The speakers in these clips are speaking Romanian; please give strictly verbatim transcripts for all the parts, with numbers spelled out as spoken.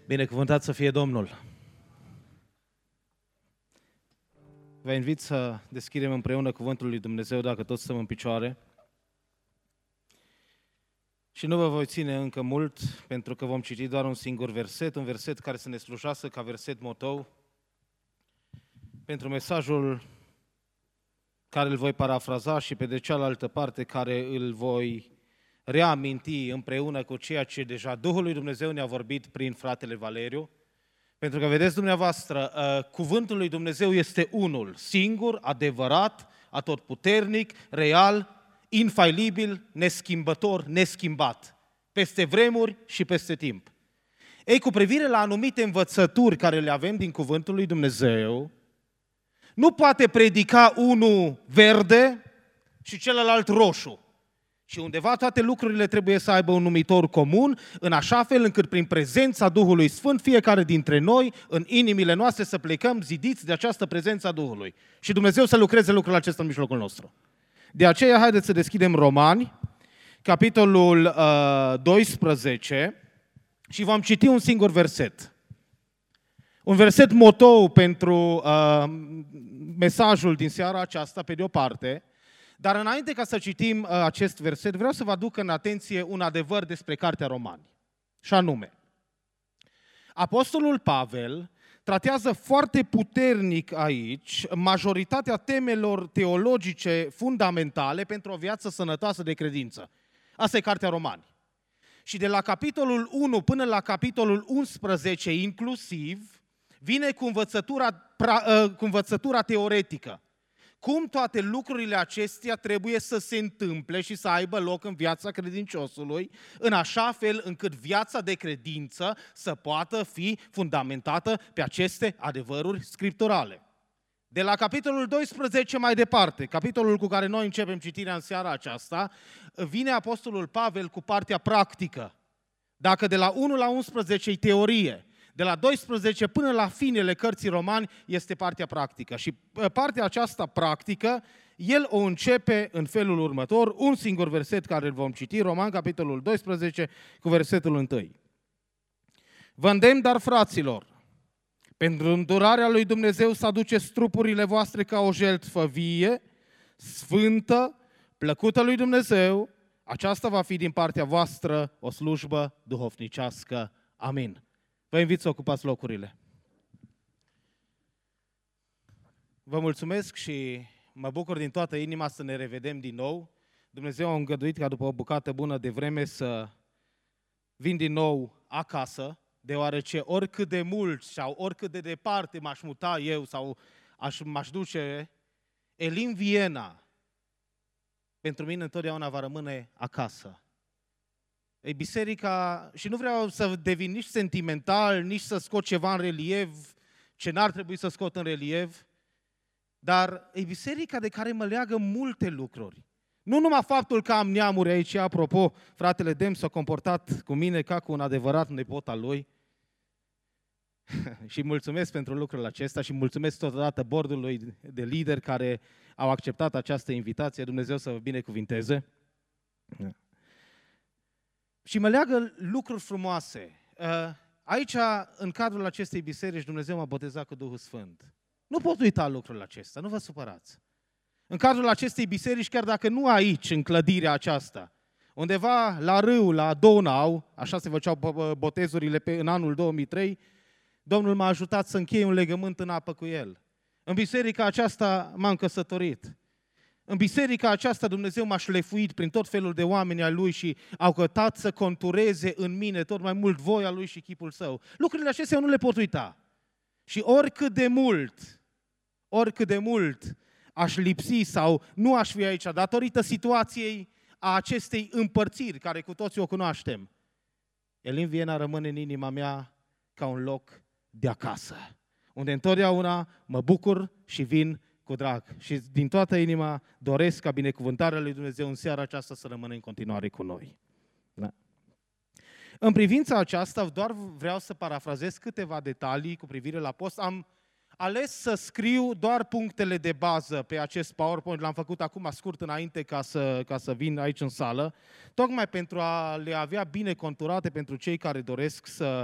Binecuvântat să fie Domnul! Vă invit să deschidem împreună Cuvântul lui Dumnezeu, dacă toți stăm în picioare. Și nu vă voi ține încă mult, pentru că vom citi doar un singur verset, un verset care să ne slujească ca verset motou pentru mesajul care îl voi parafraza și pe de cealaltă parte care îl voi reaminti împreună cu ceea ce deja Duhul lui Dumnezeu ne-a vorbit prin fratele Valeriu. Pentru că, vedeți dumneavoastră, cuvântul lui Dumnezeu este unul, singur, adevărat, atotputernic, real, infailibil, neschimbător, neschimbat, peste vremuri și peste timp. Ei, cu privire la anumite învățături care le avem din cuvântul lui Dumnezeu, nu poate predica unul verde și celălalt roșu. Și undeva toate lucrurile trebuie să aibă un numitor comun, în așa fel încât prin prezența Duhului Sfânt, fiecare dintre noi, în inimile noastre, să plecăm zidiți de această prezență a Duhului. Și Dumnezeu să lucreze lucrul acesta în mijlocul nostru. De aceea, haideți să deschidem Romani, capitolul uh, doisprezece, și vom citi un singur verset. Un verset motou pentru uh, mesajul din seara aceasta, pe de o parte. Dar înainte ca să citim uh, acest verset, vreau să vă aduc în atenție un adevăr despre Cartea Romani. Și anume, Apostolul Pavel tratează foarte puternic aici majoritatea temelor teologice fundamentale pentru o viață sănătoasă de credință. Asta e Cartea Romani. Și de la capitolul unu până la capitolul unsprezece inclusiv, vine cu învățătura, pra, uh, cu învățătura teoretică. Cum toate lucrurile acestea trebuie să se întâmple și să aibă loc în viața credinciosului, în așa fel încât viața de credință să poată fi fundamentată pe aceste adevăruri scripturale. De la capitolul doisprezece mai departe, capitolul cu care noi începem citirea în seara aceasta, vine Apostolul Pavel cu partea practică. Dacă de la unu la unsprezece e teorie, de la doisprezece până la finele cărții Romani este partea practică. Și partea aceasta practică, el o începe în felul următor, un singur verset care îl vom citi, Roman, capitolul doisprezece, cu versetul unu. Vă îndemn, dar, fraților, pentru îndurarea lui Dumnezeu să aduceți trupurile voastre ca o jertfă vie, sfântă, plăcută lui Dumnezeu, aceasta va fi din partea voastră o slujbă duhovnicească. Amin. Vă invit să ocupați locurile. Vă mulțumesc și mă bucur din toată inima să ne revedem din nou. Dumnezeu a îngăduit ca după o bucată bună de vreme să vin din nou acasă, deoarece oricât de mult sau oricât de departe m-aș muta eu sau aș, m-aș duce, Elim Viena, pentru mine întotdeauna va rămâne acasă. Ei, biserica, și nu vreau să devin nici sentimental, nici să scot ceva în relief, ce n-ar trebui să scot în relief, dar e biserica de care mă leagă multe lucruri. Nu numai faptul că am neamuri aici, apropo, fratele Dem s-a comportat cu mine ca cu un adevărat nepot al lui, și mulțumesc pentru lucrul acesta și mulțumesc totodată bordului de lideri care au acceptat această invitație, Dumnezeu să vă binecuvinteze. Și mă leagă lucruri frumoase. Aici, în cadrul acestei biserici, Dumnezeu m-a botezat cu Duhul Sfânt. Nu pot uita lucrul acesta, nu vă supărați. În cadrul acestei biserici, chiar dacă nu aici, în clădirea aceasta, undeva la râu, la Donau, așa se făceau botezurile pe, în anul două mii trei, Domnul m-a ajutat să închei un legământ în apă cu El. În biserica aceasta m-am căsătorit. În biserica aceasta Dumnezeu m-a șlefuit prin tot felul de oameni ai Lui și au căutat să contureze în mine tot mai mult voia Lui și chipul Său. Lucrurile acestea nu le pot uita. Și oricât de mult, oricât de mult aș lipsi sau nu aș fi aici, datorită situației a acestei împărțiri, care cu toții o cunoaștem, Elim Viena rămâne în inima mea ca un loc de acasă, unde întotdeauna mă bucur și vin cu drag. Și din toată inima doresc ca binecuvântarea lui Dumnezeu în seara aceasta să rămână în continuare cu noi. Da. În privința aceasta, doar vreau să parafrazez câteva detalii cu privire la post. Am ales să scriu doar punctele de bază pe acest PowerPoint, l-am făcut acum scurt înainte ca să, ca să vin aici în sală, tocmai pentru a le avea bine conturate pentru cei care doresc să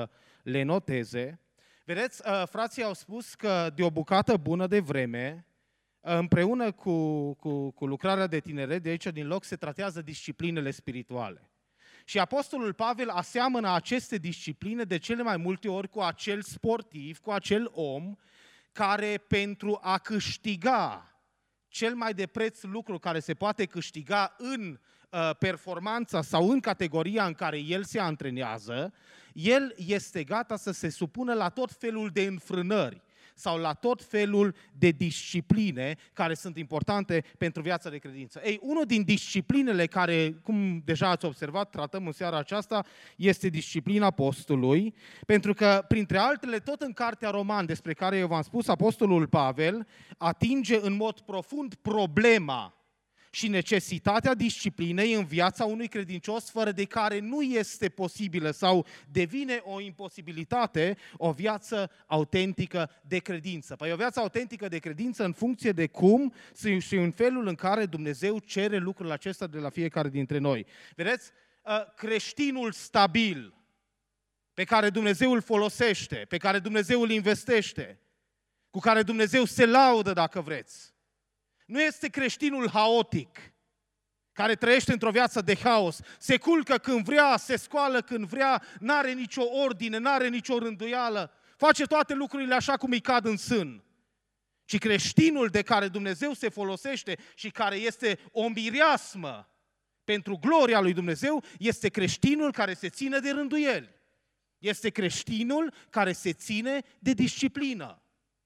le noteze. Vedeți, frații au spus că de o bucată bună de vreme, împreună cu, cu, cu lucrarea de tineret, de aici din loc, se tratează disciplinele spirituale. Și Apostolul Pavel aseamănă aceste discipline de cele mai multe ori cu acel sportiv, cu acel om care pentru a câștiga cel mai de preț lucru care se poate câștiga în uh, performanța sau în categoria în care el se antrenează, el este gata să se supună la tot felul de înfrânări sau la tot felul de discipline care sunt importante pentru viața de credință. Ei, unul din disciplinele care, cum deja ați observat, tratăm în seara aceasta, este disciplina postului, pentru că, printre altele, tot în Cartea Roman, despre care eu v-am spus, Apostolul Pavel atinge în mod profund problema și necesitatea disciplinei în viața unui credincios, fără de care nu este posibilă sau devine o imposibilitate o viață autentică de credință. Păi o viață autentică de credință în funcție de cum și în felul în care Dumnezeu cere lucrul acesta de la fiecare dintre noi. Vedeți, creștinul stabil pe care Dumnezeu îl folosește, pe care Dumnezeu îl investește, cu care Dumnezeu se laudă, dacă vreți, nu este creștinul haotic, care trăiește într-o viață de haos, se culcă când vrea, se scoală când vrea, n-are nicio ordine, n-are nicio rânduială, face toate lucrurile așa cum îi cad în sân. Ci creștinul de care Dumnezeu se folosește și care este o mireasmă pentru gloria lui Dumnezeu, este creștinul care se ține de rânduieli. Este creștinul care se ține de disciplină.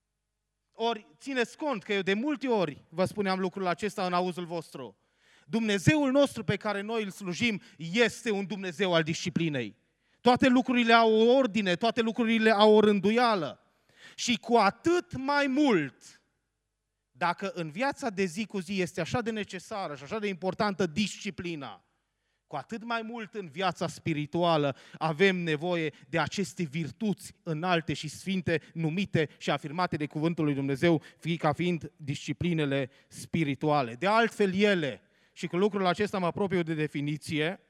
Ori, țineți cont că eu de multe ori vă spuneam lucrul acesta în auzul vostru. Dumnezeul nostru pe care noi îl slujim este un Dumnezeu al disciplinei. Toate lucrurile au o ordine, toate lucrurile au o rânduială. Și cu atât mai mult, dacă în viața de zi cu zi este așa de necesară și așa de importantă disciplina, cu atât mai mult în viața spirituală avem nevoie de aceste virtuți înalte și sfinte numite și afirmate de Cuvântul lui Dumnezeu ca fiind disciplinele spirituale. De altfel ele, și cu lucrul acesta mă apropiu de definiție,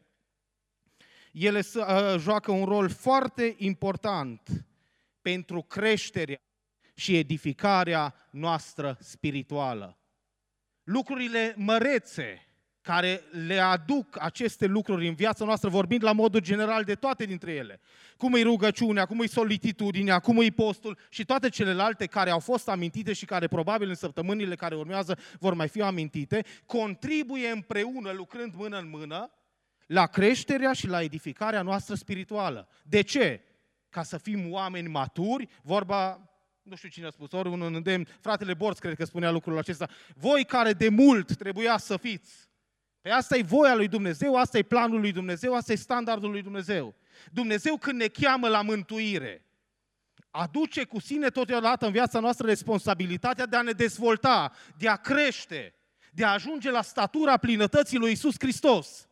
ele joacă un rol foarte important pentru creșterea și edificarea noastră spirituală. Lucrurile mărețe care le aduc aceste lucruri în viața noastră, vorbind la modul general de toate dintre ele. Cum e rugăciunea, cum e solitudinea, cum e postul și toate celelalte care au fost amintite și care probabil în săptămânile care urmează vor mai fi amintite, contribuie împreună, lucrând mână în mână, la creșterea și la edificarea noastră spirituală. De ce? Ca să fim oameni maturi, vorba, nu știu cine a spus, ori un îndemn, fratele Borț cred că spunea lucrul acesta, voi care de mult trebuia să fiți. Păi asta e voia lui Dumnezeu, asta e planul lui Dumnezeu, asta e standardul lui Dumnezeu. Dumnezeu când ne cheamă la mântuire, aduce cu sine totodată în viața noastră responsabilitatea de a ne dezvolta, de a crește, de a ajunge la statura plinătății lui Iisus Hristos.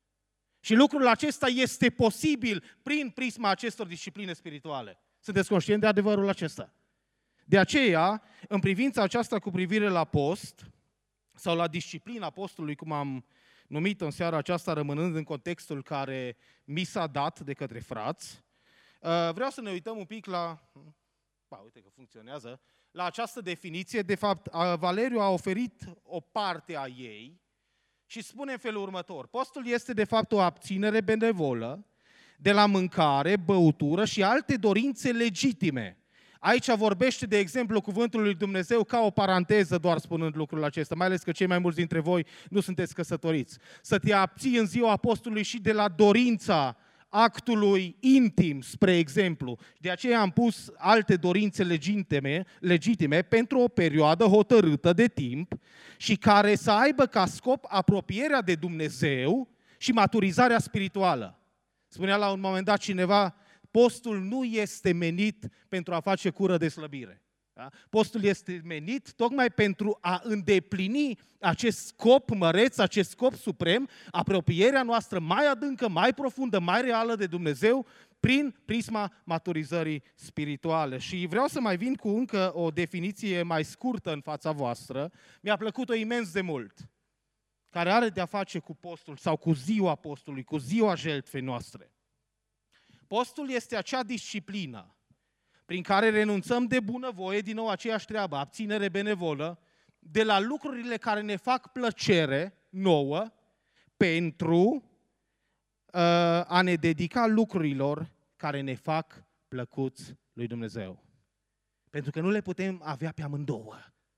Și lucrul acesta este posibil prin prisma acestor discipline spirituale. Sunteți conștienți de adevărul acesta? De aceea, în privința aceasta cu privire la post, sau la disciplina postului, cum am numit în seara aceasta, rămânând în contextul care mi s-a dat de către frați, vreau să ne uităm un pic la, ba, uite că funcționează, la această definiție. De fapt, Valeriu a oferit o parte a ei și spune în felul următor. Postul este de fapt o abținere benevolă de la mâncare, băutură și alte dorințe legitime. Aici vorbește, de exemplu, cuvântul lui Dumnezeu ca o paranteză, doar spunând lucrul acesta, mai ales că cei mai mulți dintre voi nu sunteți căsătoriți. Să te abții în ziua postului și de la dorința actului intim, spre exemplu. De aceea am pus alte dorințe legitime, legitime pentru o perioadă hotărâtă de timp și care să aibă ca scop apropierea de Dumnezeu și maturizarea spirituală. Spunea la un moment dat cineva, postul nu este menit pentru a face cură de slăbire. Da? Postul este menit tocmai pentru a îndeplini acest scop măreț, acest scop suprem, apropierea noastră mai adâncă, mai profundă, mai reală de Dumnezeu, prin prisma maturizării spirituale. Și vreau să mai vin cu încă o definiție mai scurtă în fața voastră. Mi-a plăcut-o imens de mult, care are de-a face cu postul sau cu ziua postului, cu ziua jertfei noastre. Postul este acea disciplină prin care renunțăm de bunăvoie, din nou aceeași treabă, abținere benevolă, de la lucrurile care ne fac plăcere nouă pentru uh, a ne dedica lucrurilor care ne fac plăcuți lui Dumnezeu. Pentru că nu le putem avea pe amândouă.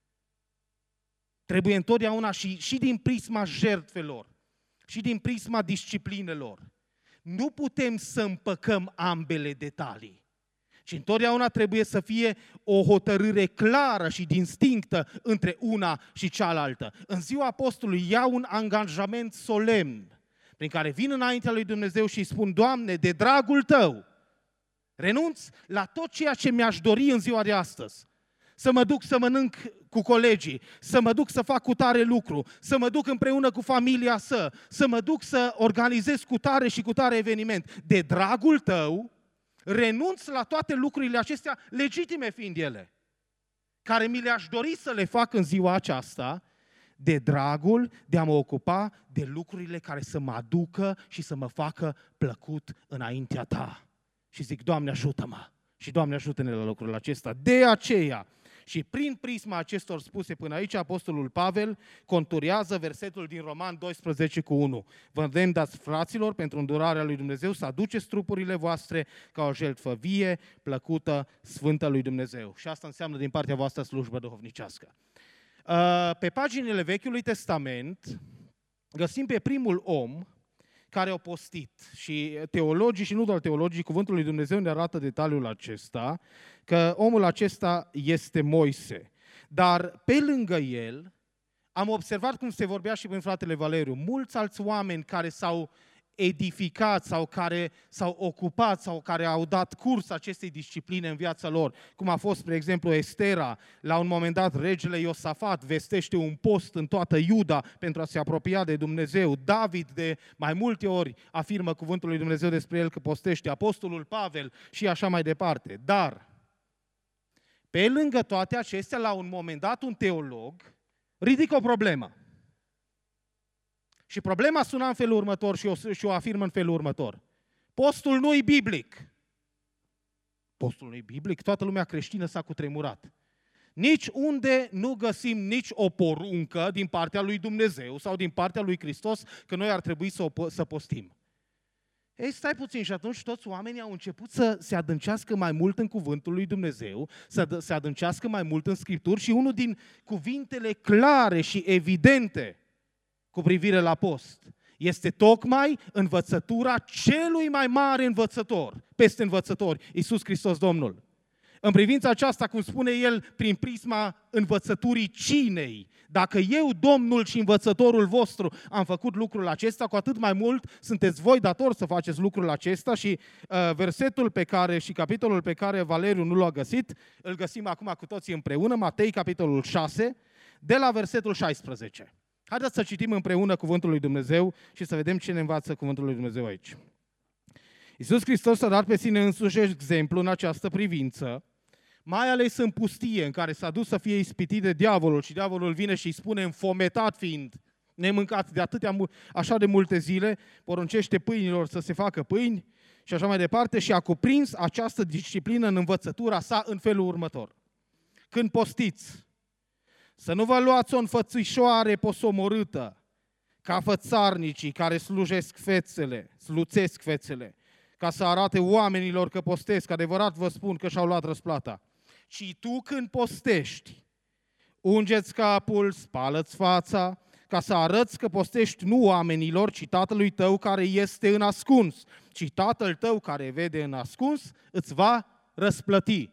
Trebuie întotdeauna și, și din prisma jertfelor, și din prisma disciplinelor. Nu putem să împăcăm ambele detalii. Și întotdeauna trebuie să fie o hotărâre clară și distinctă între una și cealaltă. În ziua apostolului iau un angajament solemn prin care vin înaintea lui Dumnezeu și îi spun: Doamne, de dragul Tău, renunț la tot ceea ce mi-aș dori în ziua de astăzi. Să mă duc să mănânc cu colegii, să mă duc să fac cu tare lucru, să mă duc împreună cu familia să, să mă duc să organizez cu tare și cu tare eveniment. De dragul Tău, renunț la toate lucrurile acestea, legitime fiind ele, care mi le-aș dori să le fac în ziua aceasta, de dragul de a mă ocupa de lucrurile care să mă aducă și să mă facă plăcut înaintea Ta. Și zic: Doamne, ajută-mă! Și Doamne, ajută-ne la lucrul acesta. De aceea, și prin prisma acestor spuse până aici, Apostolul Pavel conturează versetul din Roman doisprezece cu unu. Vă îndemnați, fraților, pentru îndurarea lui Dumnezeu, să aduceți trupurile voastre ca o jertfă vie, plăcută, sfântă lui Dumnezeu. Și asta înseamnă din partea voastră slujbă duhovnicească. Pe paginile Vechiului Testament găsim pe primul om care a postit. Și teologii, și nu doar teologii, cuvântul lui Dumnezeu ne arată detaliul acesta, că omul acesta este Moise. Dar pe lângă el, am observat, cum se vorbea și prin fratele Valeriu, mulți alți oameni care s-au edificat sau care s-au ocupat sau care au dat curs acestei discipline în viața lor, cum a fost, spre exemplu, Estera. La un moment dat, regele Iosafat vestește un post în toată Iuda pentru a se apropia de Dumnezeu. David de mai multe ori afirmă cuvântul lui Dumnezeu despre el că postește. Apostolul Pavel și așa mai departe. Dar, pe lângă toate acestea, la un moment dat, un teolog ridică o problemă. Și problema suna în felul următor și o, și o afirmă în felul următor. Postul nu-i biblic. Postul nu-i biblic? Toată lumea creștină s-a cutremurat. Nici unde nu găsim nici o poruncă din partea lui Dumnezeu sau din partea lui Hristos că noi ar trebui să, o, să postim. Ei, stai puțin, și atunci toți oamenii au început să se adâncească mai mult în cuvântul lui Dumnezeu, să se adâncească mai mult în Scripturi și unul din cuvintele clare și evidente cu privire la post este tocmai învățătura celui mai mare învățător peste învățători, Iisus Hristos Domnul. În privința aceasta, cum spune el, prin prisma învățăturii cinei, dacă eu, Domnul și învățătorul vostru, am făcut lucrul acesta, cu atât mai mult sunteți voi datori să faceți lucrul acesta. Și uh, versetul pe care și capitolul pe care Valeriu nu l-a găsit, îl găsim acum cu toții împreună, Matei, capitolul șase, de la versetul șaisprezece. Haideți să citim împreună cuvântul lui Dumnezeu și să vedem ce ne învață cuvântul lui Dumnezeu aici. Iisus Hristos a dat pe sine însuși exemplu în această privință, mai ales în pustie, în care s-a dus să fie ispitit de diavolul și diavolul vine și îi spune, înfometat fiind, nemâncat de atâtea, așa de multe zile, poruncește pâinilor să se facă pâini și așa mai departe, și a cuprins această disciplină în învățătura sa în felul următor. Când postiți, să nu vă luați o înfățișoare posomorâtă, ca fățarnicii care slujesc fețele, sluțesc fețele, ca să arate oamenilor că postesc, adevărat vă spun că și-au luat răsplata. Ci tu când postești, ungeți capul, spală-ți fața, ca să arăți că postești nu oamenilor, ci Tatălui tău care este în ascuns. Ci Tatăl tău care vede în ascuns îți va răsplăti.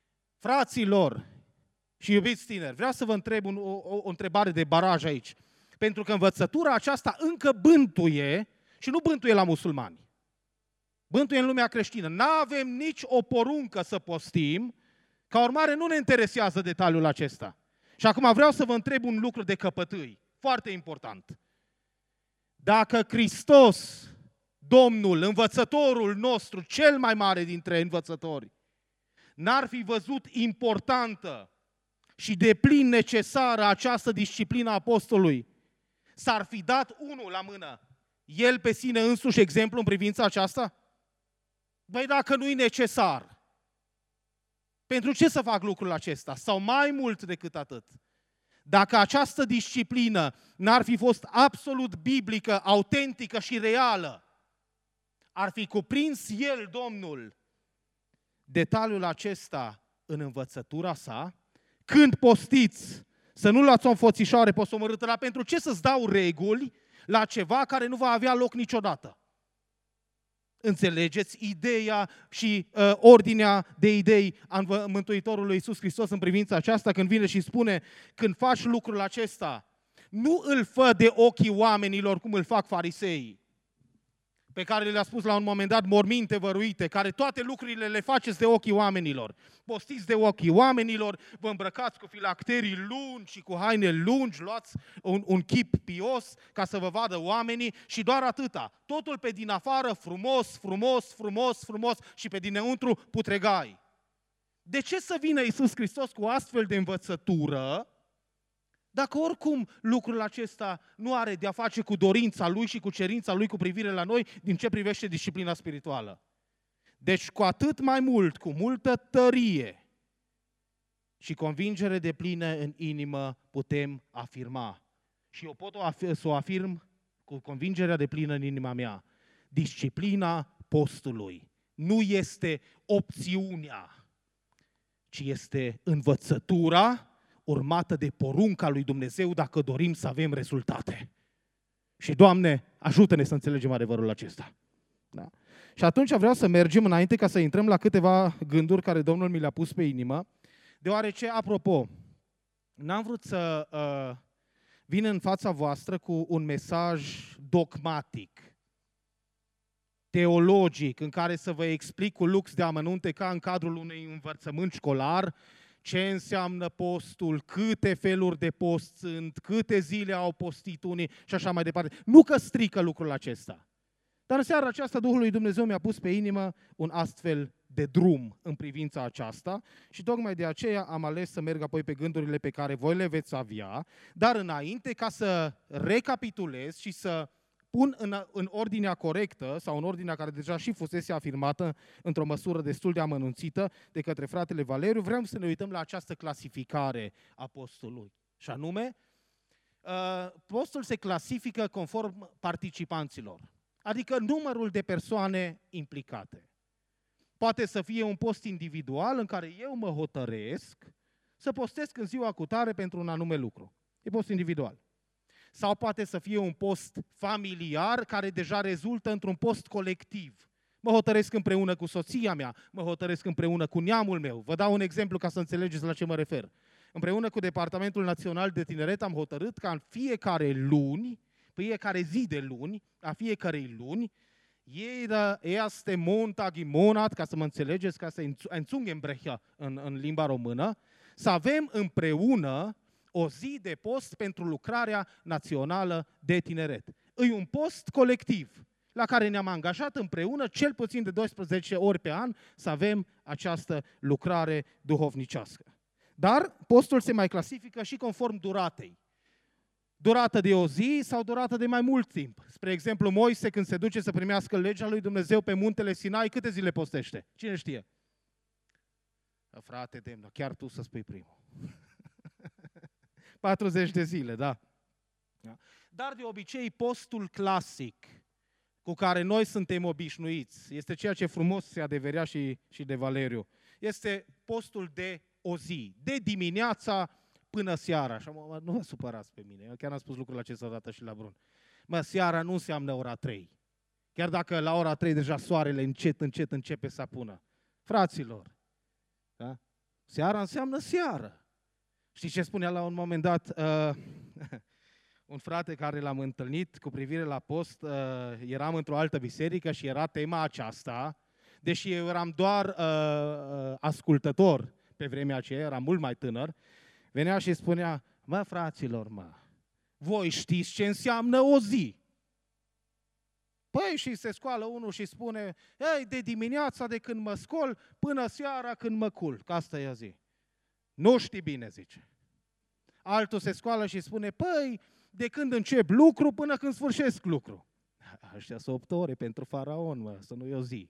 Fraților și iubiți tineri, vreau să vă întreb un, o, o întrebare de baraj aici. Pentru că învățătura aceasta încă bântuie, și nu bântuie la musulmani, bântuie în lumea creștină. N-avem nici o poruncă să postim, ca urmare nu ne interesează detaliul acesta. Și acum vreau să vă întreb un lucru de căpătâi, foarte important. Dacă Hristos, Domnul, învățătorul nostru, cel mai mare dintre învățători, n-ar fi văzut importantă și deplin necesară această disciplină a apostolului, s-ar fi dat unul la mână, el pe sine însuși exemplu în privința aceasta? Băi, dacă nu-i necesar, pentru ce să fac lucrul acesta? Sau mai mult decât atât. Dacă această disciplină n-ar fi fost absolut biblică, autentică și reală, ar fi cuprins el, Domnul, detaliul acesta în învățătura sa, când postiți, să nu luați o înfățișoare posomorâtă, dar pentru ce să-ți dau reguli la ceva care nu va avea loc niciodată? Înțelegeți ideea și uh, ordinea de idei a Mântuitorului Iisus Hristos în privința aceasta când vine și spune, când faci lucrul acesta, nu îl fă de ochii oamenilor cum îl fac fariseii, pe care le-a spus la un moment dat morminte văruite, care toate lucrurile le faceți de ochii oamenilor. Postiți de ochii oamenilor, vă îmbrăcați cu filacterii lungi și cu haine lungi, luați un, un chip pios ca să vă vadă oamenii și doar atâta. Totul pe din afară frumos, frumos, frumos, frumos și pe dinăuntru putregai. De ce să vină Iisus Hristos cu astfel de învățătură dacă oricum lucrul acesta nu are de-a face cu dorința lui și cu cerința lui cu privire la noi din ce privește disciplina spirituală? Deci cu atât mai mult, cu multă tărie și convingere deplină în inimă putem afirma. Și eu pot să o afirm cu convingerea deplină în inima mea. Disciplina postului nu este opțiunea, ci este învățătura urmată de porunca lui Dumnezeu dacă dorim să avem rezultate. Și, Doamne, ajută-ne să înțelegem adevărul acesta. Da? Și atunci vreau să mergem înainte ca să intrăm la câteva gânduri care Domnul mi le-a pus pe inimă, deoarece, apropo, n-am vrut să uh, vin în fața voastră cu un mesaj dogmatic, teologic, în care să vă explic cu lux de amănunte ca în cadrul unui învățământ școlar ce înseamnă postul, câte feluri de post sunt, câte zile au postit unii și așa mai departe. Nu că strică lucrul acesta. Dar în seara aceasta Duhul lui Dumnezeu mi-a pus pe inimă un astfel de drum în privința aceasta și tocmai de aceea am ales să merg apoi pe gândurile pe care voi le veți avea, dar înainte ca să recapitulez și să pun în, în ordinea corectă sau în ordinea care deja și fusese afirmată într-o măsură destul de amănunțită de către fratele Valeriu, vreau să ne uităm la această clasificare a postului. Și anume, postul se clasifică conform participanților, adică numărul de persoane implicate. Poate să fie un post individual în care eu mă hotărăsc să postesc în ziua cutare pentru un anume lucru. E post individual. Sau poate să fie un post familiar care deja rezultă într-un post colectiv. Mă hotărăsc împreună cu soția mea, mă hotărăsc împreună cu neamul meu. Vă dau un exemplu ca să înțelegeți la ce mă refer. Împreună cu Departamentul Național de Tineret am hotărât ca în fiecare luni, fiecare zi de luni, a fiecarei luni, jeder erste Montag im Monat, ca să mă înțelegeți, ca să ein Zungenbrecher în, în limba română, să avem împreună o zi de post pentru lucrarea națională de tineret. E un post colectiv la care ne-am angajat împreună cel puțin de doisprezece ori pe an să avem această lucrare duhovnicească. Dar postul se mai clasifică și conform duratei. Durată de o zi sau durată de mai mult timp. Spre exemplu, Moise, când se duce să primească legea lui Dumnezeu pe muntele Sinai, câte zile postește? Cine știe? Frate, demnă, chiar tu să spui primul. patruzeci de zile, da. Dar de obicei postul clasic cu care noi suntem obișnuiți, este ceea ce frumos se adeverea și, și de Valeriu, este postul de o zi, de dimineața până seara. Așa, mă, nu vă supărați pe mine, eu chiar am spus lucrul acesta odată și la Brun. Mă, seara nu înseamnă ora trei. Chiar dacă la ora trei deja soarele încet, încet începe să apună. Fraților, da? Seara înseamnă seară. Știți ce spunea la un moment dat uh, un frate care l-am întâlnit cu privire la post? Uh, eram într-o altă biserică și era tema aceasta, deși eu eram doar uh, ascultător pe vremea aceea, eram mult mai tânăr, venea și spunea, mă, fraților, mă, voi știți ce înseamnă o zi? Păi și se scoală unul și spune, ei, de dimineața de când mă scol până seara când mă culc, asta e o zi. Nu știi bine, zice. Altul se scoală și spune, păi, de când încep lucru până când sfârșesc lucru. Aștia sunt opt ore pentru faraon, mă, să nu e o zi.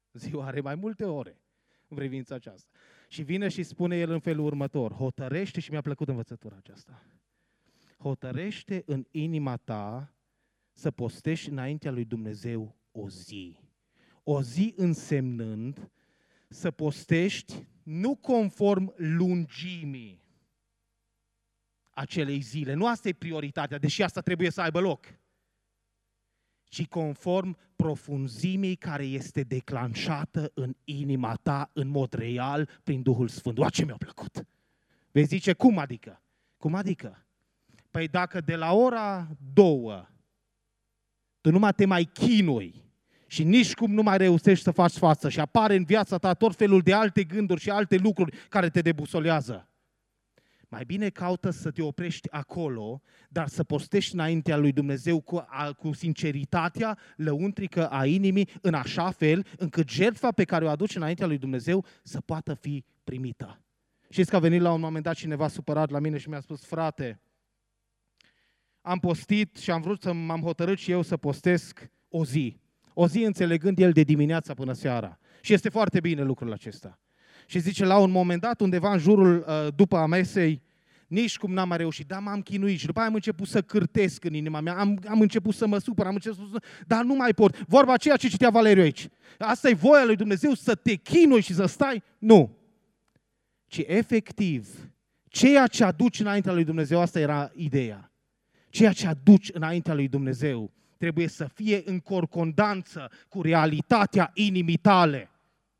Ziua are mai multe ore în privința aceasta. Și vine și spune el în felul următor, hotărăște, și mi-a plăcut învățătura aceasta, hotărăște în inima ta să postești înaintea lui Dumnezeu o zi. O zi însemnând să postești nu conform lungimii acelei zile. Nu asta e prioritatea, deși asta trebuie să aibă loc, ci conform profunzimii care este declanșată în inima ta în mod real prin Duhul Sfânt. Oa, ce mi-a plăcut! Vei zice, cum adică? Cum adică? Păi dacă de la ora două tu numai te mai chinui și nici cum nu mai reușești să faci față și apare în viața ta tot felul de alte gânduri și alte lucruri care te debusolează, mai bine caută să te oprești acolo, dar să postești înaintea lui Dumnezeu cu, a, cu sinceritatea lăuntrică a inimii, în așa fel încât jertfa pe care o aduci înaintea lui Dumnezeu să poată fi primită. Știți că a venit la un moment dat cineva supărat la mine și mi-a spus, frate, am postit și am vrut să m-am hotărât și eu să postesc o zi. O zi înțelegând el de dimineața până seara. Și este foarte bine lucrul acesta. Și zice, la un moment dat, undeva în jurul, după amesei, nici cum n-am mai reușit, dar m-am chinuit și după aia am început să cârtesc în inima mea, am, am început să mă supăr, am început să... dar nu mai pot. Vorba aceea ce citea Valeriu aici. Asta e voia lui Dumnezeu, să te chinui și să stai? Nu. Ci efectiv, ceea ce aduci înaintea lui Dumnezeu, asta era ideea. Ceea ce aduci înaintea lui Dumnezeu trebuie să fie în corcondanță cu realitatea inimii tale.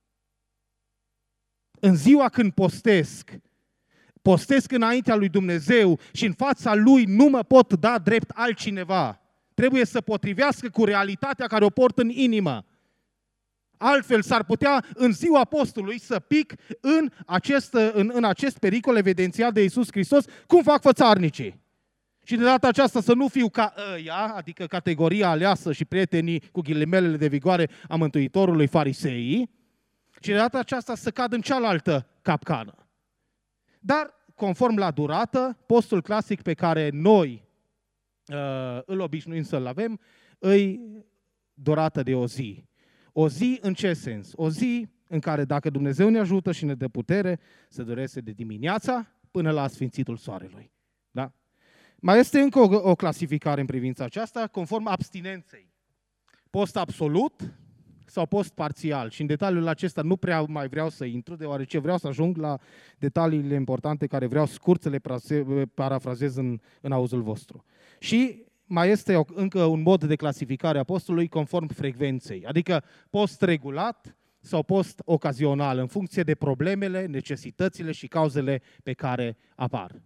În ziua când postesc, postesc înaintea lui Dumnezeu și în fața lui nu mă pot da drept altcineva. Trebuie să potrivească cu realitatea care o port în inimă. Altfel s-ar putea în ziua postului să pic în acest, în, în acest pericol evidențiat de Iisus Hristos, cum fac fățarnicii. Și de data aceasta să nu fiu ca ăia, adică categoria aleasă și prietenii cu ghilimelele de vigoare a Mântuitorului, fariseii, și de data aceasta să cad în cealaltă capcană. Dar, conform la durată, postul clasic pe care noi uh, îl obișnuim să-l avem, îi durată de o zi. O zi în ce sens? O zi în care, dacă Dumnezeu ne ajută și ne dă putere, se dureze de dimineața până la sfințitul soarelui. Da? Mai este încă o, o clasificare în privința aceasta, conform abstinenței. Post absolut sau post parțial. Și în detaliul acesta nu prea mai vreau să intru, deoarece vreau să ajung la detaliile importante care vreau scurt să le parafrazez în, în auzul vostru. Și mai este o, încă un mod de clasificare a postului conform frecvenței, adică post regulat sau post ocazional, în funcție de problemele, necesitățile și cauzele pe care apar.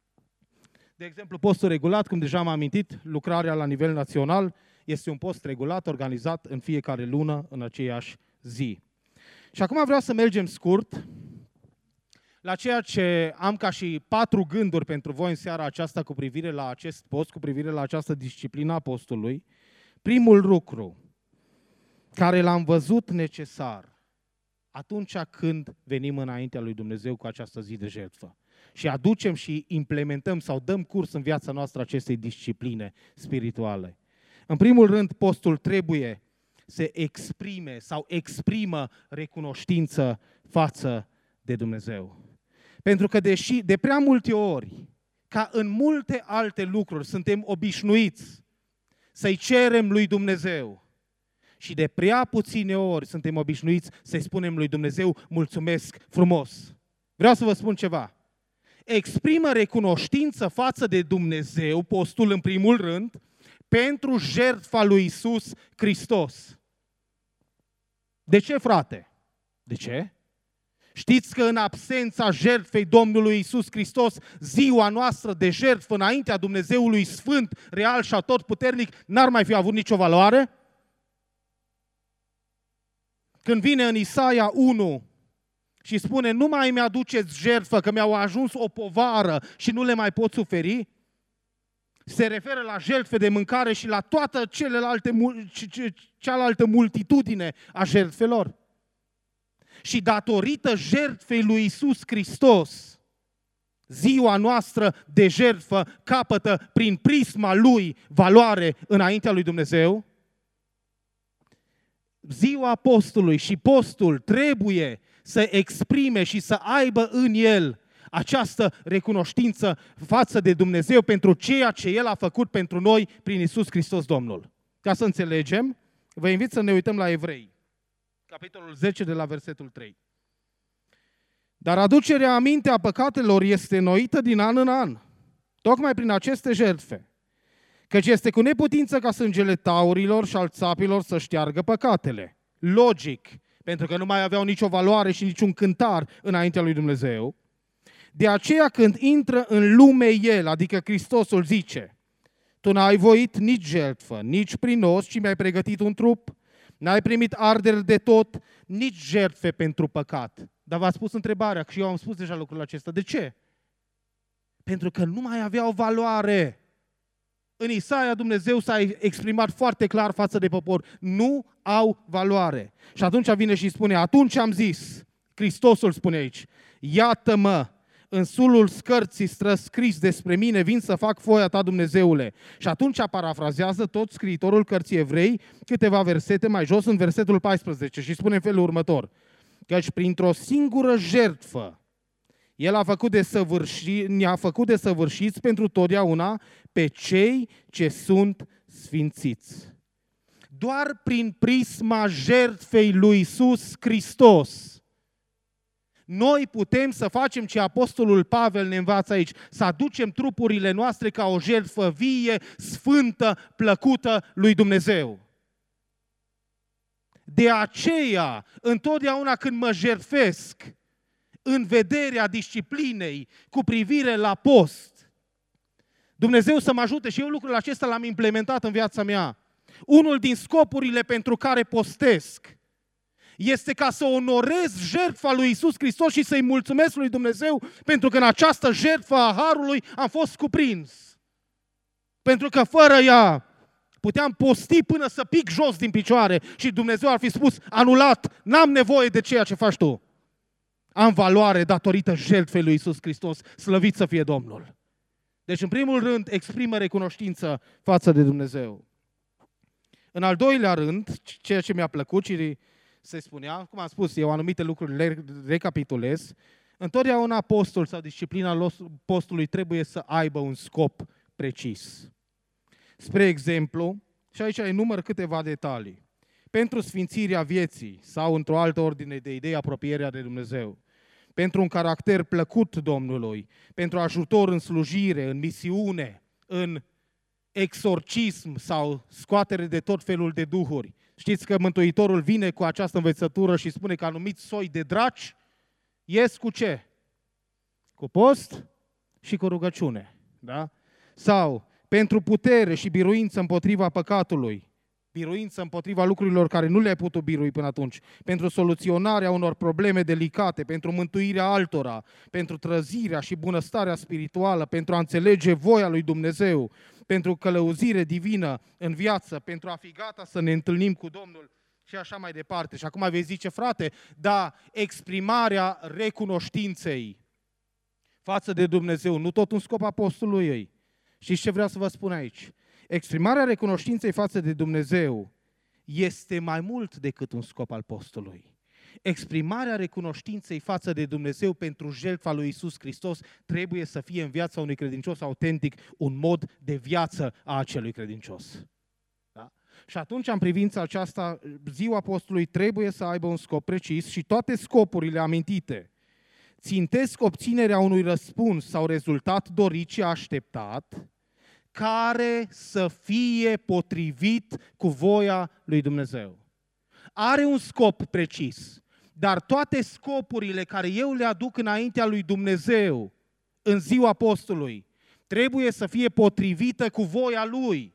De exemplu, postul regulat, cum deja am amintit, lucrarea la nivel național este un post regulat, organizat în fiecare lună, în aceeași zi. Și acum vreau să mergem scurt la ceea ce am ca și patru gânduri pentru voi în seara aceasta cu privire la acest post, cu privire la această disciplină a postului. Primul lucru care l-am văzut necesar atunci când venim înaintea lui Dumnezeu cu această zi de jertfă și aducem și implementăm sau dăm curs în viața noastră acestei discipline spirituale. În primul rând, postul trebuie să exprime sau exprimă recunoștință față de Dumnezeu. Pentru că deși de prea multe ori, ca în multe alte lucruri, suntem obișnuiți să-i cerem lui Dumnezeu și de prea puține ori suntem obișnuiți să-i spunem lui Dumnezeu mulțumesc frumos. Vreau să vă spun ceva. Exprimă recunoștință față de Dumnezeu, postul în primul rând, pentru jertfa lui Iisus Hristos. De ce, frate? De ce? Știți că în absența jertfei Domnului Iisus Hristos, ziua noastră de jertfă înaintea Dumnezeului Sfânt, real și atotputernic, n-ar mai fi avut nicio valoare? Când vine în Isaia unu și spune, nu mai mi-aduceți jertfă, că mi-au ajuns o povară și nu le mai pot suferi, se referă la jertfe de mâncare și la toată celelalte, cealaltă multitudine a jertfelor. Și datorită jertfei lui Iisus Hristos, ziua noastră de jertfă capătă prin prisma lui valoare înaintea lui Dumnezeu. ziua postului și postul trebuie să exprime și să aibă în el această recunoștință față de Dumnezeu pentru ceea ce El a făcut pentru noi prin Iisus Hristos Domnul. Ca să înțelegem, vă invit să ne uităm la Evrei, capitolul zece de la versetul trei. Dar aducerea aminte a păcatelor este înnoită din an în an, tocmai prin aceste jertfe, căci este cu neputință ca sângele taurilor și al țapilor să șteargă păcatele. Logic, pentru că nu mai aveau nicio valoare și niciun cântar înaintea lui Dumnezeu. De aceea când intră în lume El, adică Hristosul, zice: tu n-ai voit nici jertfă, nici prinos, ci mi-ai pregătit un trup, n-ai primit arderi de tot, nici jertfe pentru păcat. Dar v-ați pus întrebarea, și eu am spus deja lucrul acesta. De ce? Pentru că nu mai aveau valoare. În Isaia Dumnezeu s-a exprimat foarte clar față de popor. Nu au valoare. Și atunci vine și spune, atunci am zis, Hristosul spune aici, iată-mă, în sulul scărții scris despre mine, vin să fac foaia ta, Dumnezeule. Și atunci parafrazează tot scriitorul cărții Evrei câteva versete mai jos, în versetul paisprezece, și spune în felul următor, căci printr-o singură jertfă El a făcut de săvârși, ne-a făcut de săvârșiți pentru totdeauna pe cei ce sunt sfințiți. Doar prin prisma jertfei lui Iisus Hristos noi putem să facem ce apostolul Pavel ne învață aici, să aducem trupurile noastre ca o jertfă vie, sfântă, plăcută lui Dumnezeu. De aceea, întotdeauna când mă jertfesc în vederea disciplinei cu privire la post, Dumnezeu să mă ajute, și eu lucrul acesta l-am implementat în viața mea. Unul din scopurile pentru care postesc este ca să onorez jertfa lui Iisus Hristos și să-i mulțumesc lui Dumnezeu pentru că în această jertfă a harului am fost cuprins. Pentru că fără ea puteam posti până să pic jos din picioare și Dumnezeu ar fi spus, anulat, n-am nevoie de ceea ce faci tu. Am valoare datorită jertfei lui Iisus Hristos, slăvit să fie Domnul. Deci, în primul rând, exprimă recunoștință față de Dumnezeu. În al doilea rând, ceea ce mi-a plăcut și se spunea, cum am spus, eu anumite lucruri le recapitulez, întotdeauna postul sau disciplina postului trebuie să aibă un scop precis. Spre exemplu, și aici enumăr câteva detalii, pentru sfințirea vieții sau într-o altă ordine de idei, apropierea de Dumnezeu, pentru un caracter plăcut Domnului, pentru ajutor în slujire, în misiune, în exorcism sau scoatere de tot felul de duhuri. Știți că Mântuitorul vine cu această învățătură și spune că anumiți soi de draci ies cu ce? Cu post și cu rugăciune. Da? Sau pentru putere și biruință împotriva păcatului, biruință împotriva lucrurilor care nu le-ai putut birui până atunci, pentru soluționarea unor probleme delicate, pentru mântuirea altora, pentru trăzirea și bunăstarea spirituală, pentru a înțelege voia lui Dumnezeu, pentru călăuzire divină în viață, pentru a fi gata să ne întâlnim cu Domnul și așa mai departe. Și acum vei zice, frate, da, exprimarea recunoștinței față de Dumnezeu, nu tot un scop apostolului ei. Știți ce vreau să vă spun aici? Exprimarea recunoștinței față de Dumnezeu este mai mult decât un scop al postului. Exprimarea recunoștinței față de Dumnezeu pentru jertfa lui Iisus Hristos trebuie să fie în viața unui credincios autentic un mod de viață a acelui credincios. Da? Și atunci, în privința aceasta, ziua postului trebuie să aibă un scop precis și toate scopurile amintite țintesc obținerea unui răspuns sau rezultat dorit și așteptat, care să fie potrivit cu voia lui Dumnezeu. Are un scop precis, dar toate scopurile care eu le aduc înaintea lui Dumnezeu în ziua postului trebuie să fie potrivită cu voia Lui.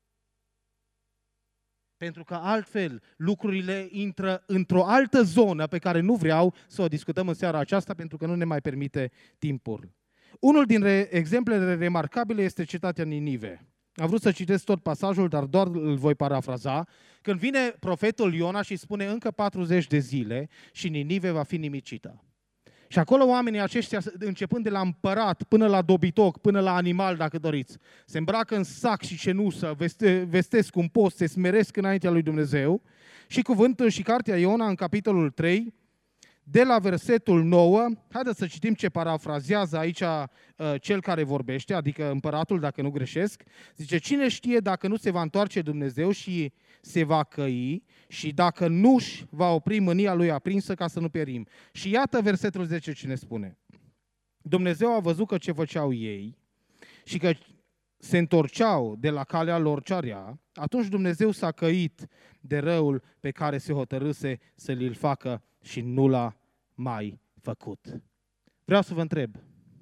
Pentru că altfel lucrurile intră într-o altă zonă pe care nu vreau să o discutăm în seara aceasta pentru că nu ne mai permite timpul. Unul din exemplele remarcabile este cetatea Ninive. Am vrut să citesc tot pasajul, dar doar îl voi parafraza. Când vine profetul Iona și spune încă patruzeci de zile și Ninive va fi nimicită. Și acolo oamenii aceștia, începând de la împărat până la dobitoc, până la animal, dacă doriți, se îmbracă în sac și cenusă, veste, vestesc un post, se smeresc înaintea lui Dumnezeu Și cuvântul și cartea Iona în capitolul trei, de la versetul nouă, haideți să citim ce parafrazează aici uh, cel care vorbește, adică împăratul, dacă nu greșesc. Zice, cine știe dacă nu se va întoarce Dumnezeu și se va căi și dacă nu-și va opri mânia lui aprinsă ca să nu perim. Și iată versetul zece ce ne spune. Dumnezeu a văzut că ce făceau ei și că se întorceau de la calea lor cea rea, atunci Dumnezeu s-a căit de răul pe care se hotărâse să l facă și nu l-a mai făcut. Vreau să vă întreb,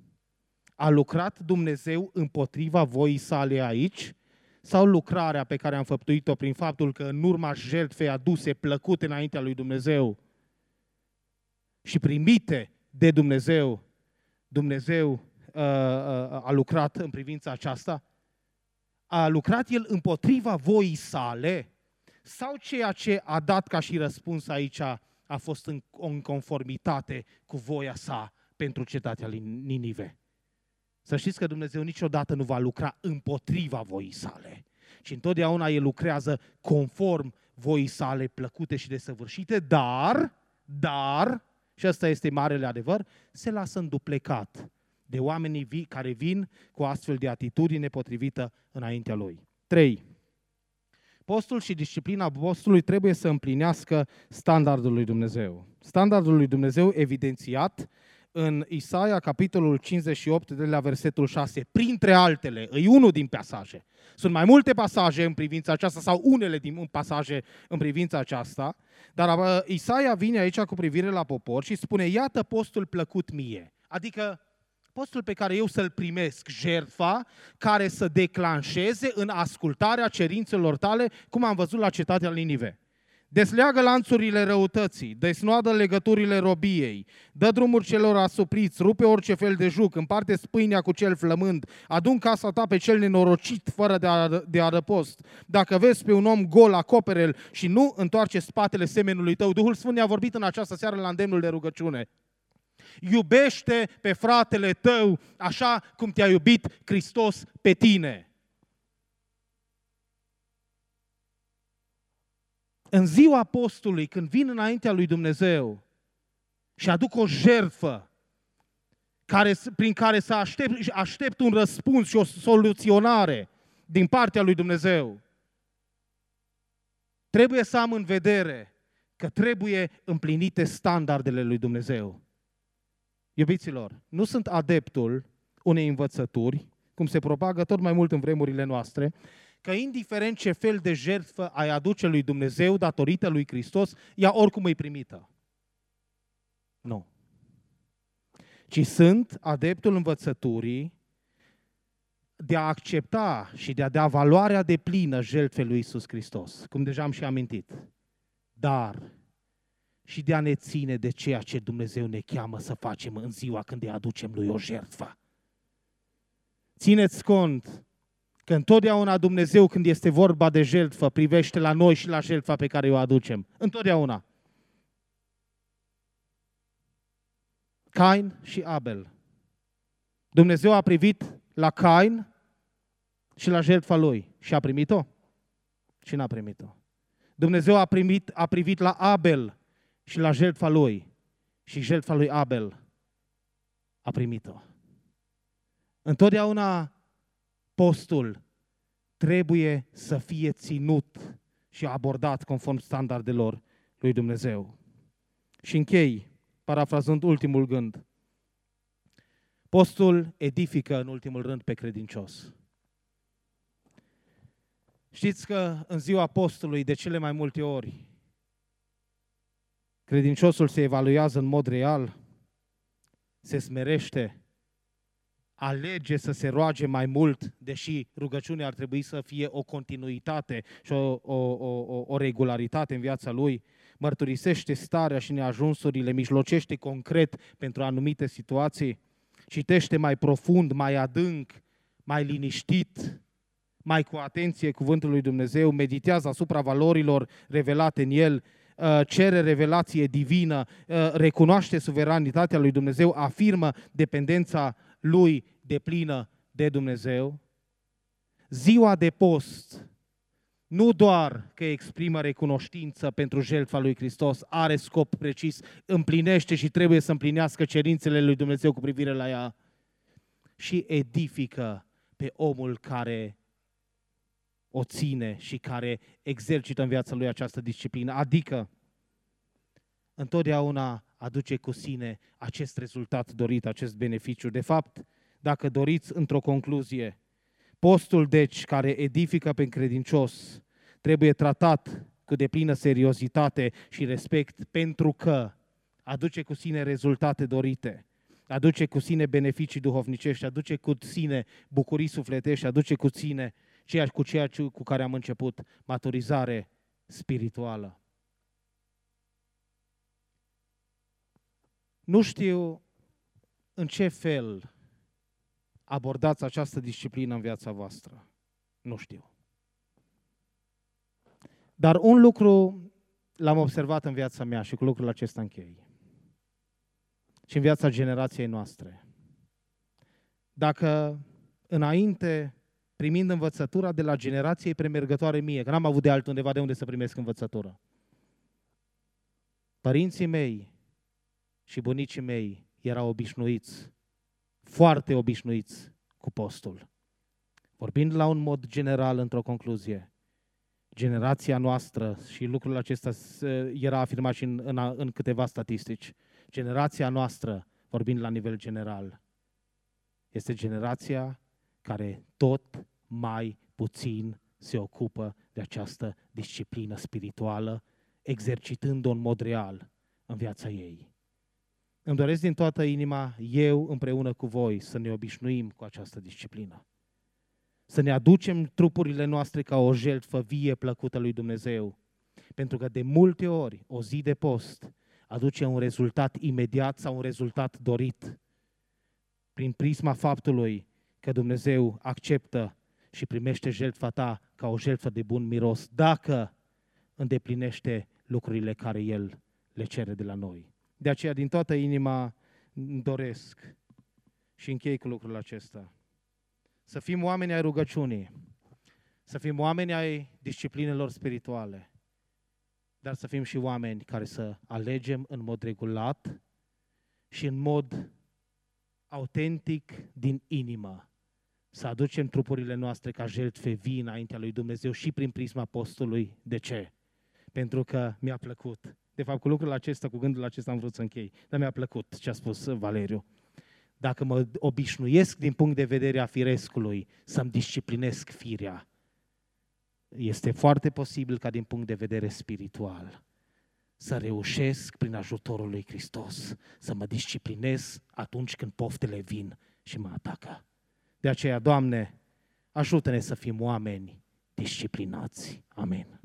a lucrat Dumnezeu împotriva voii sale aici? Sau lucrarea pe care am făptuit-o prin faptul că în urma jertfei aduse plăcute înaintea lui Dumnezeu și primite de Dumnezeu, Dumnezeu uh, uh, a lucrat în privința aceasta? A lucrat El împotriva voii sale? Sau ceea ce a dat ca și răspuns aici a fost în, în conformitate cu voia sa pentru cetatea Ninive? Să știți că Dumnezeu niciodată nu va lucra împotriva voii sale, ci întotdeauna El lucrează conform voii sale plăcute și desăvârșite, dar, dar, și ăsta este marele adevăr, se lasă înduplecat de oamenii vii care vin cu astfel de atitudine potrivită înaintea Lui. trei. Postul și disciplina postului trebuie să împlinească standardul lui Dumnezeu. Standardul lui Dumnezeu evidențiat în Isaia, capitolul cincizeci și opt, de la versetul șase, printre altele, e unul din pasaje. Sunt mai multe pasaje în privința aceasta sau unele din pasaje în privința aceasta, dar Isaia vine aici cu privire la popor și spune, iată postul plăcut mie, adică postul pe care eu să-l primesc, jertfa care să declanșeze în ascultarea cerințelor tale, cum am văzut la cetatea Ninive. Desleagă lanțurile răutății, desnoadă legăturile robiei, dă drumuri celor asupriți, rupe orice fel de juc, împarte spâinea cu cel flămând, adun casa ta pe cel nenorocit fără de adăpost. Dacă vezi pe un om gol, acopere-l și nu întoarce spatele semenului tău. Duhul Sfânt ne-a vorbit în această seară la îndemnul de rugăciune. Iubește pe fratele tău așa cum te-a iubit Hristos pe tine. În ziua postului, când vin înaintea lui Dumnezeu și aduc o jertfă care, prin care să aștept, aștept un răspuns și o soluționare din partea lui Dumnezeu, trebuie să am în vedere că trebuie împlinite standardele lui Dumnezeu. Iubiților, nu sunt adeptul unei învățături, cum se propagă tot mai mult în vremurile noastre, că indiferent ce fel de jertfă ai aduce lui Dumnezeu datorită lui Hristos, ea oricum e primită. Nu. Ci sunt adeptul învățăturii de a accepta și de a da valoarea deplină jertfei lui Iisus Hristos, cum deja am și amintit, dar și de a ne ține de ceea ce Dumnezeu ne cheamă să facem în ziua când îi aducem lui o jertfă. Țineți cont că întotdeauna Dumnezeu, când este vorba de jertfă, privește la noi și la jertfa pe care o aducem. Întotdeauna. Cain și Abel. Dumnezeu a privit la Cain și la jertfa lui și a primit-o? Și n-a primit-o. Dumnezeu a, primit, a privit la Abel și la jertfa lui și jertfa lui Abel a primit-o. Întotdeauna postul trebuie să fie ținut și abordat conform standardelor lui Dumnezeu. Și închei, parafrazând ultimul gând. Postul edifică în ultimul rând pe credincios. Știți că în ziua postului, de cele mai multe ori, credinciosul se evaluează în mod real, se smerește, alege să se roage mai mult, deși rugăciunea ar trebui să fie o continuitate și o, o, o, o regularitate în viața lui, mărturisește starea și neajunsurile, mijlocește concret pentru anumite situații, citește mai profund, mai adânc, mai liniștit, mai cu atenție cuvântul lui Dumnezeu, meditează asupra valorilor revelate în el, cere revelație divină, recunoaște suveranitatea lui Dumnezeu, afirmă dependența lui deplină de Dumnezeu. Ziua de post nu doar că exprimă recunoștință pentru jertfa lui Hristos, are scop precis, împlinește și trebuie să împlinească cerințele lui Dumnezeu cu privire la ea, și edifică pe omul care o ține și care exercită în viața lui această disciplină. Adică, întotdeauna aduce cu sine acest rezultat dorit, acest beneficiu. De fapt, dacă doriți într-o concluzie, postul, deci, care edifică pe credincios, trebuie tratat cu deplină seriozitate și respect, pentru că aduce cu sine rezultate dorite, aduce cu sine beneficii duhovnicești, aduce cu sine bucurii sufletești, aduce cu sine ceea cu ceea cu care am început, maturizare spirituală. Nu știu în ce fel abordați această disciplină în viața voastră. Nu știu. Dar un lucru l-am observat în viața mea și cu lucrul acesta închei. Și în viața generației noastre. Dacă înainte, primind învățătura de la generației premergătoare mie, că n-am avut de altundeva de unde să primesc învățătură, părinții mei și bunicii mei erau obișnuiți, foarte obișnuiți cu postul. Vorbind la un mod general, într-o concluzie, generația noastră, și lucrul acesta era afirmat și în, în, în câteva statistici, generația noastră, vorbind la nivel general, este generația care tot mai puțin se ocupă de această disciplină spirituală, exercitând-o în mod real în viața ei. Îmi doresc din toată inima, eu împreună cu voi, să ne obișnuim cu această disciplină. Să ne aducem trupurile noastre ca o jertfă vie plăcută lui Dumnezeu. Pentru că de multe ori o zi de post aduce un rezultat imediat sau un rezultat dorit. Prin prisma faptului că Dumnezeu acceptă și primește jertfa ta ca o jertfă de bun miros, dacă îndeplinește lucrurile care El le cere de la noi. De aceea, din toată inima, îmi doresc și închei cu lucrul acesta. Să fim oameni ai rugăciunii, să fim oameni ai disciplinelor spirituale, dar să fim și oameni care să alegem în mod regulat și în mod autentic din inimă, să aducem trupurile noastre ca jertfe vii înaintea lui Dumnezeu și prin prisma postului. De ce? Pentru că mi-a plăcut. De fapt, cu lucrul acesta, cu gândul acesta am vrut să închei, dar mi-a plăcut ce a spus Valeriu. Dacă mă obișnuiesc din punct de vedere a firescului să-mi disciplinesc firea, este foarte posibil ca din punct de vedere spiritual să reușesc prin ajutorul lui Hristos să mă disciplinez atunci când poftele vin și mă atacă. De aceea, Doamne, ajută-ne să fim oameni disciplinați. Amin.